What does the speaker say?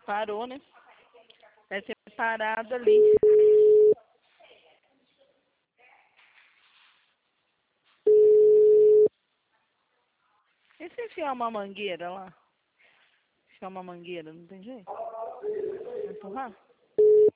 Parou, né? Deve ter parado ali. E se enfiar uma mangueira lá? Enfiar uma mangueira, não tem jeito? Vai empurrar?